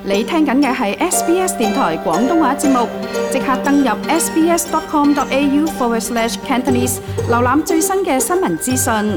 你聽緊嘅係 SBS 電台廣東話節目，即刻登入 sbs.com.au/Cantonese 瀏覽最新嘅新聞資訊。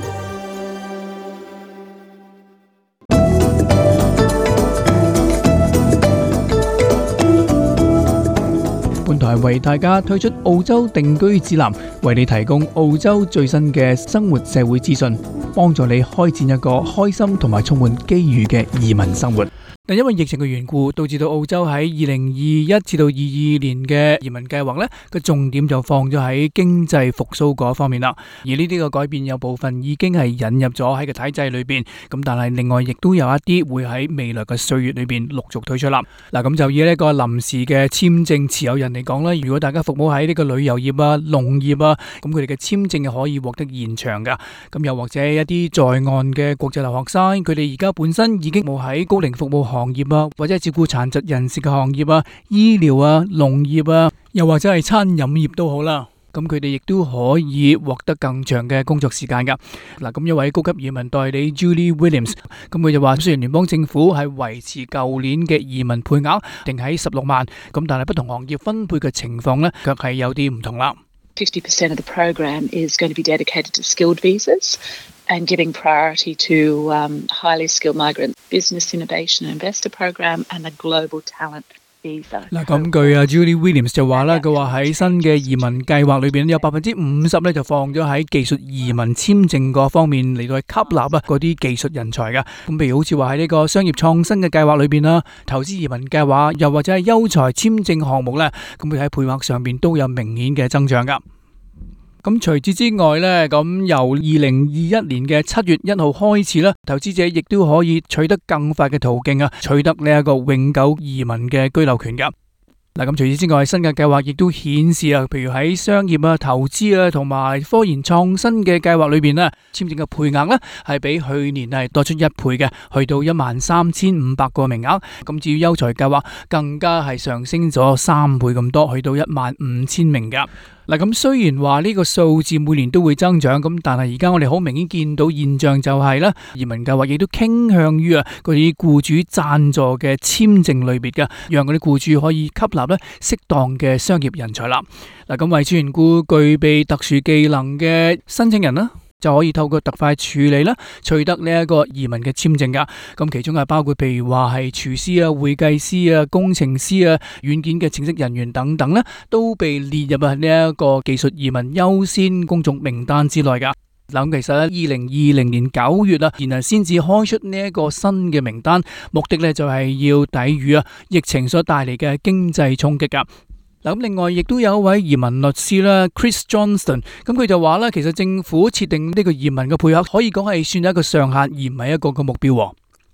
本台為大家推出澳洲定居指南，為你提供澳洲最新嘅生活社會資訊，幫助你開展一個開心同埋充滿機遇嘅移民生活。但因為疫情嘅緣故，導致到澳洲喺2021至到22年嘅移民計劃呢個重點就放咗喺經濟復甦嗰方面啦。而呢啲嘅改變有部分已經係引入咗喺個體制裏邊，咁但係另外亦都有一啲會喺未來嘅歲月裏邊陸續推出啦。嗱，咁就以呢個臨時嘅簽證持有人嚟講啦，如果大家服務喺呢個旅遊業啊、農業啊，咁佢哋嘅簽證係可以獲得延長噶。咁又或者一啲在岸嘅國際留學生，佢哋而家本身已經冇喺高齡服務行業啊，或者係照顧殘疾人士嘅行業啊、醫療啊、農業啊，又或者係餐飲業都好啦。咁佢哋亦都可以獲得更長嘅工作時間噶。嗱，咁一位高級移民代理 Julie Williams， 咁佢就話，雖然聯邦政府係維持舊年嘅移民配額定喺16萬，咁但係不同行業分配嘅情況呢，卻係有啲唔同啦。 50% of the program is going to be dedicated to skilled visas and giving priority to highly skilled migrant business innovation and investor program and the global talent visa。嗱， 咁據Julie Williams 就話啦，佢話喺新嘅移民計劃裏邊有50%咧就放咗喺技術移民簽證嗰方面嚟到去吸納嗰啲技術人才噶。咁譬如好似話喺呢個商業創新嘅計劃裏邊啦，投資移民計劃，又或者係優才簽證項目咧，咁佢喺配額上邊都有明顯嘅增長噶。咁除此之外呢，咁由2021年嘅7月1號開始啦，投資者亦都可以取得更快嘅途徑啊，取得呢一個永久移民嘅居留權噶。嗱，咁除此之外，新嘅計劃亦都顯示啊，譬如喺商業啊、投資啊同埋科研創新嘅計劃裏邊呢，簽證嘅配額呢係比去年係多出1倍嘅，去到13,500個名額。咁至於優才計劃，更加係上升咗3倍咁多，去到15,000名噶。嗱，咁雖然話呢個數字每年都會增長，咁但係而家我哋好明顯見到現象就係咧，移民計劃亦都傾向於嗰啲僱主贊助嘅簽證類別嘅，讓嗰啲僱主可以吸納咧適當嘅商業人才啦。嗱，咁為此緣故，具備特殊技能嘅申請人啦，就可以透過特快處理啦，取得呢一個移民嘅簽證噶。咁其中係包括譬如話係廚師啊、會計師啊、工程師啊、軟件嘅程式人員等等咧，都被列入呢一個技術移民優先公眾名單之內噶。嗱，咁其實咧，2020年9月啊，然後先至開出呢一個新嘅名單，目的咧就係要抵禦疫情所帶嚟嘅經濟衝擊噶。嗱，咁另外亦都有一位移民律師啦 ，Chris Johnston， 咁佢就話咧，其實政府設定呢個移民嘅配額，可以講係算一個上限，而唔係一個嘅目標。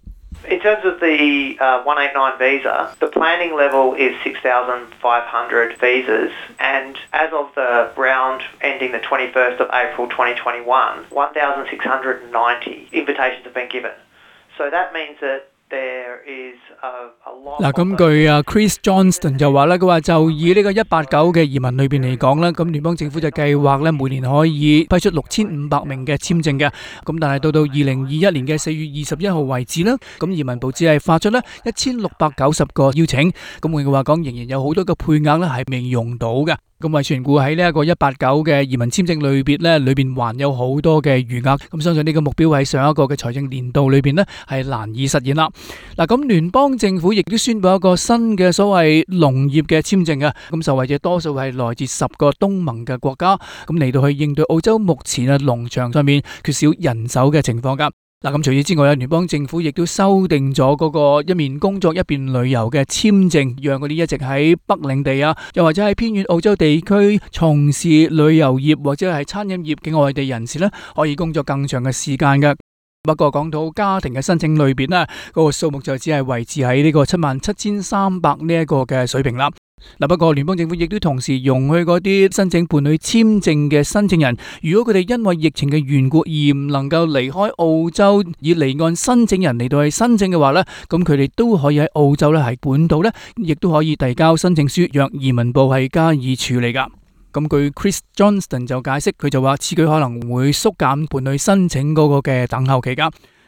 In terms of the 189 visa, the planning level is 6,500 visas, and as of the round ending the 21st of April 2021, 1,690 invitations have been given. So that means that 嗱，咁據Chris Johnston 就話咧，佢話就以呢個189嘅移民裏邊嚟講咧，咁聯邦政府就計劃咧每年可以批出6500名嘅簽證嘅，咁但係到2021年嘅4月21號為止啦，咁移民部只係發出咧1690個邀請，咁換句話講，仍然有好多嘅配額咧係未用到嘅。咁為全顧喺呢一個189嘅移民簽證類別咧，裏邊還有好多嘅餘額，咁相信呢個目標喺上一個嘅財政年度裏邊呢係難以實現啦。嗱，咁聯邦政府亦都宣布一個新嘅所謂農業嘅簽證啊，咁受惠者多數係來自10個東盟嘅國家，咁嚟到去應對澳洲目前嘅農場上面缺少人手嘅情況噶。嗱，咁除此之外，聯邦政府亦都修訂咗嗰個一面工作一邊旅遊嘅簽證，讓嗰啲一直喺北領地啊，又或者喺偏遠澳洲地區從事旅遊業或者係餐飲業嘅外地人士呢，可以工作更長嘅時間嘅。不過講到家庭嘅申請類別呢，嗰個數目就只係維持喺呢個77,300呢一個嘅水平啦。嗱，不過聯邦政府亦都同時容許嗰啲申請伴侶簽證嘅申請人，如果佢哋因為疫情嘅緣故而唔能夠離開澳洲，以離岸申請人嚟到去申請嘅話呢，咁佢哋都可以喺澳洲呢，喺本島呢，亦都可以遞交申請書，讓移民部係加以處理噶。咁據 Chris Johnston 就解釋，佢就話此舉可能會縮減伴侶申請嗰個嘅等候期噶。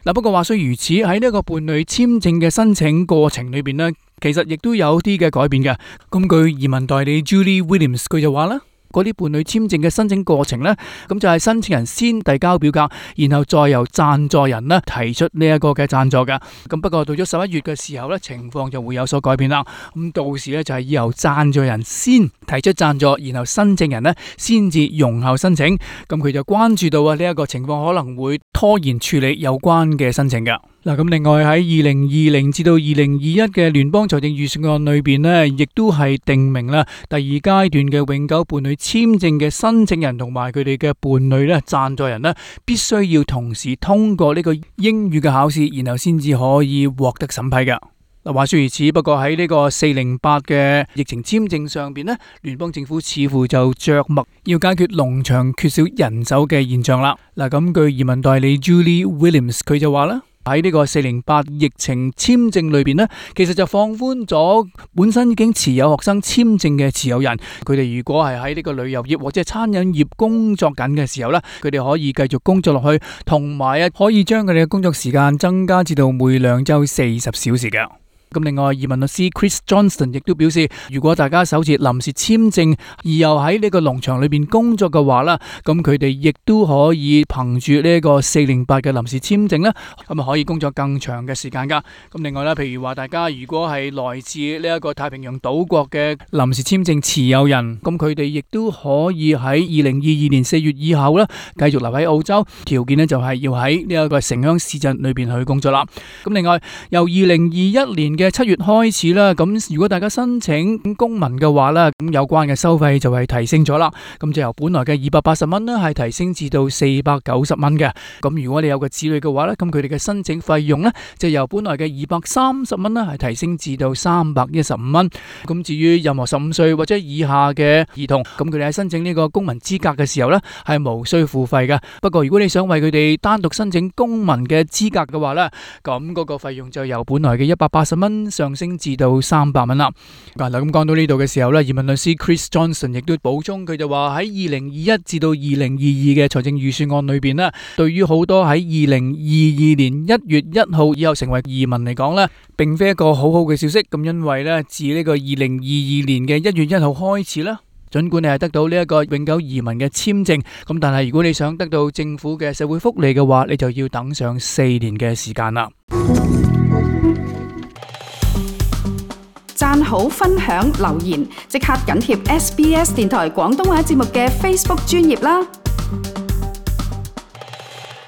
嗱，不過話雖如此，喺呢一個伴侶簽證嘅申請過程裏邊呢，其實亦都有啲嘅改變嘅。咁據移民代理 Julie Williams 佢就話啦，嗰啲伴侶簽證嘅申請過程呢，咁就係申請人先遞交表格，然後再由贊助人呢提出呢一個嘅贊助嘅。咁不過到咗11月嘅時候呢，情況就會有所改變啦。咁到時呢，就係由贊助人先提出贊助，然後申請人呢先至容後申請。咁佢就關注到呢一個情況可能會拖延處理有關嘅申請㗎。嗱，咁另外喺2020至到2021嘅聯邦財政預算案裏邊呢，亦都係定明啦，第二階段嘅永久伴侶簽證嘅申請人同埋佢哋嘅伴侶咧，贊助人呢，必須要同時通過呢個英語嘅考試，然後先至可以獲得審批㗎。嗱，話說如此，不過喺呢個408嘅疫情簽證上邊呢，聯邦政府似乎就着墨要解決農場缺少人手嘅現象啦。嗱，咁據移民代理 Julie Williams 佢就話啦，喺呢個408疫情簽證裏邊呢，其實就放寬咗本身已經持有學生簽證嘅持有人，佢哋如果係喺呢個旅遊業或者餐飲業工作緊嘅時候呢，佢哋可以繼續工作落去，同埋可以將佢哋嘅工作時間增加至到每2週40小時嘅。咁另外，移民律師 Chris Johnston 亦都表示，如果大家手持臨時簽證而又喺呢個農場裏邊工作嘅話啦，咁佢哋亦都可以憑住呢一個408嘅臨時簽證啦，咁可以工作更長嘅時間噶。咁另外咧，譬如話大家如果係來自呢一個太平洋島國嘅臨時簽證持有人，咁佢哋亦都可以喺2022年4月以後咧，繼續留喺澳洲，條件咧就係要喺呢一個城鄉市鎮裏邊去工作啦。咁另外，由2021年嘅7月開始啦，咁如果大家申請公民嘅話啦，咁有關嘅收費就係提升咗啦，咁就由本來嘅280蚊呢係提升至到490蚊嘅。咁如果你有個子女嘅話咧，咁佢哋嘅申請費用呢就由本來嘅230蚊呢係提升至到315蚊。咁至於任何15歲或者以下嘅兒童，咁佢哋喺申請呢個公民資格嘅時候呢係無需付費嘅。不過如果你想為佢哋單獨申請公民嘅資格嘅話呢，咁嗰個費用就由本來嘅180蚊上升至到300蚊啦。嗱，咁講到呢度嘅時候咧，移民律師 Chris Johnson 亦都補充，佢就話喺2021至到2022嘅財政預算案裏邊咧，對於好多喺2022年1月1號以後成為移民嚟講咧，並非一個好好嘅消息。咁因為咧，自呢個2022年嘅1月1號開始啦，儘管你係得到呢一個永久移民嘅簽證，咁但係如果你想得到政府嘅社會福利嘅話，你就要等上4年嘅時間啦。 讚好、分享、留言，即刻緊貼SBS 電台廣東話節目嘅 Facebook 專頁啦！